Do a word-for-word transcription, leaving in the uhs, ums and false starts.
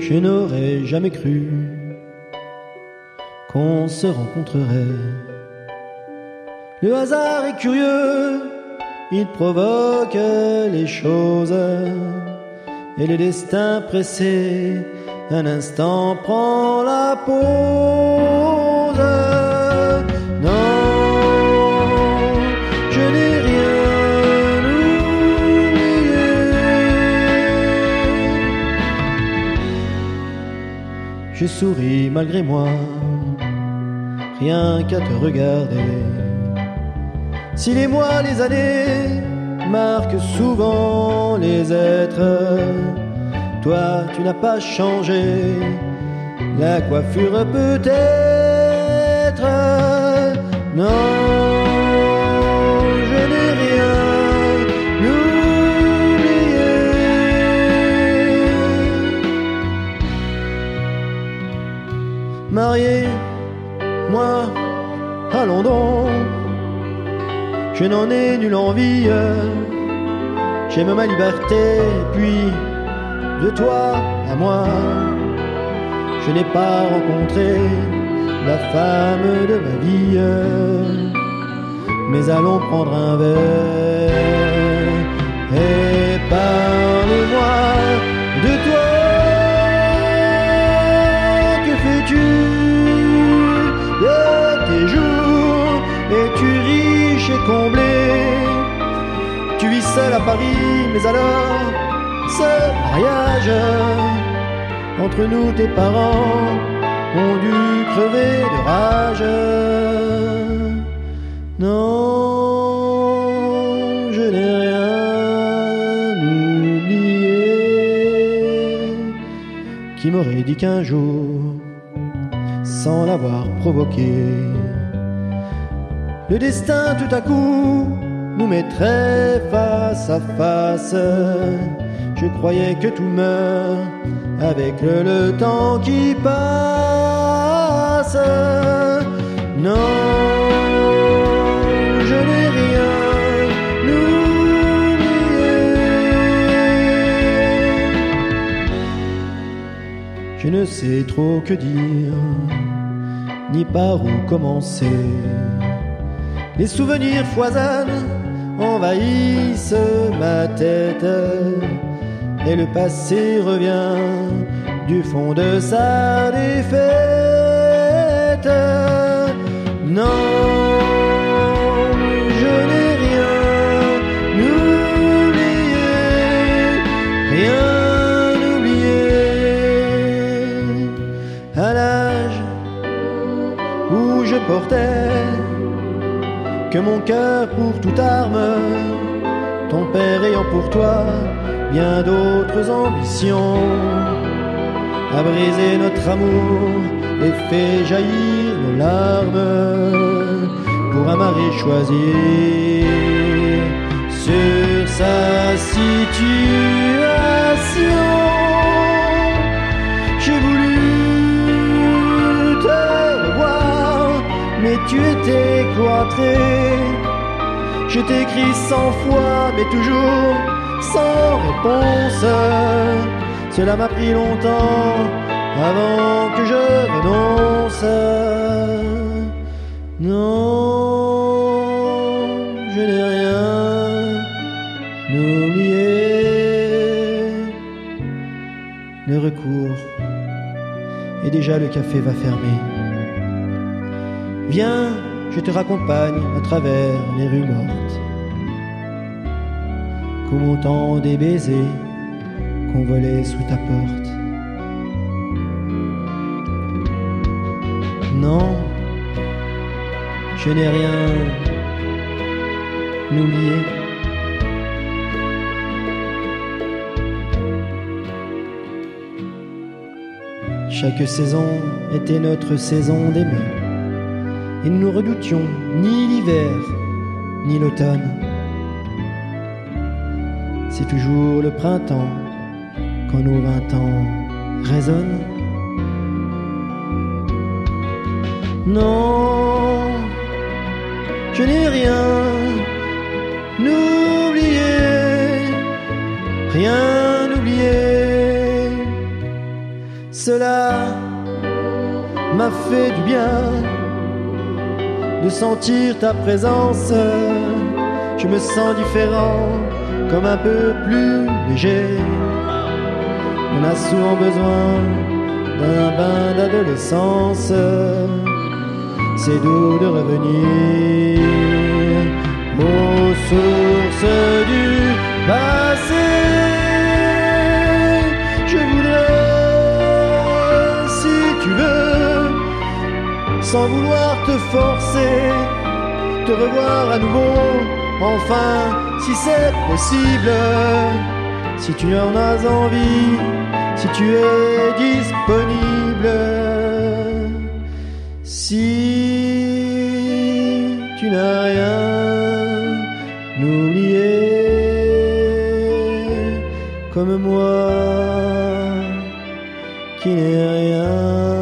Je n'aurais jamais cru qu'on se rencontrerait. Le hasard est curieux, il provoque les choses, et le destin pressé, un instant prend la pause. Non, je n'ai rien oublié. Je souris malgré moi, rien qu'à te regarder. Si les mois, les années marquent souvent les êtres, toi tu n'as pas changé, la coiffure peut-être. Non, je n'ai rien oublié. Marié, moi, allons donc. Je n'en ai nulle envie, j'aime ma liberté, puis de toi à moi, je n'ai pas rencontré la femme de ma vie. Mais allons prendre un verre et parle-moi de toi. Que fais-tu de tes jours? Es-tu riche et comblé? Tu vis seul à Paris, mais alors ce mariage entre nous, tes parents ont dû crever de rage. Non, je n'ai rien oublié. Qui m'aurait dit qu'un jour, sans l'avoir provoqué, le destin tout à coup nous mettrait face à face. Je croyais que tout meurt avec le, le temps qui passe. Non, je n'ai rien oublié. Je ne sais trop que dire, ni par où commencer. Les souvenirs foisonnent, envahissent ma tête, et le passé revient du fond de sa défaite. Non, je n'ai rien oublié, rien oublié. À l'âge où je portais que mon cœur pour toute arme, ton père ayant pour toi bien d'autres ambitions, a brisé notre amour et fait jaillir nos larmes pour un mari choisi sur sa situation. J'ai voulu te revoir, mais tu étais cloîtré. Je t'écris cent fois, mais toujours sans réponse. Cela m'a pris longtemps avant que je renonce. Non, je n'ai rien oublié. Le recours, et déjà le café va fermer. Viens, je te raccompagne à travers les rues mortes, comme autant des baisers qu'on volait sous ta porte. Non, je n'ai rien oublié. Chaque saison était notre saison d'aimer, et nous ne redoutions ni l'hiver ni l'automne. C'est toujours le printemps quand nos vingt ans résonnent. Non, je n'ai rien oublié, rien oublié. cela m'a fait du bien de sentir ta présence. Je me sens différent, comme un peu plus léger. On a souvent besoin d'un bain d'adolescence. C'est doux de revenir aux sources du passé. Je voudrais, si tu veux, sans vouloir te forcer, te revoir à nouveau, enfin, si c'est possible, si tu en as envie, si tu es disponible, si tu n'as rien oublié, comme moi qui n'ai rien.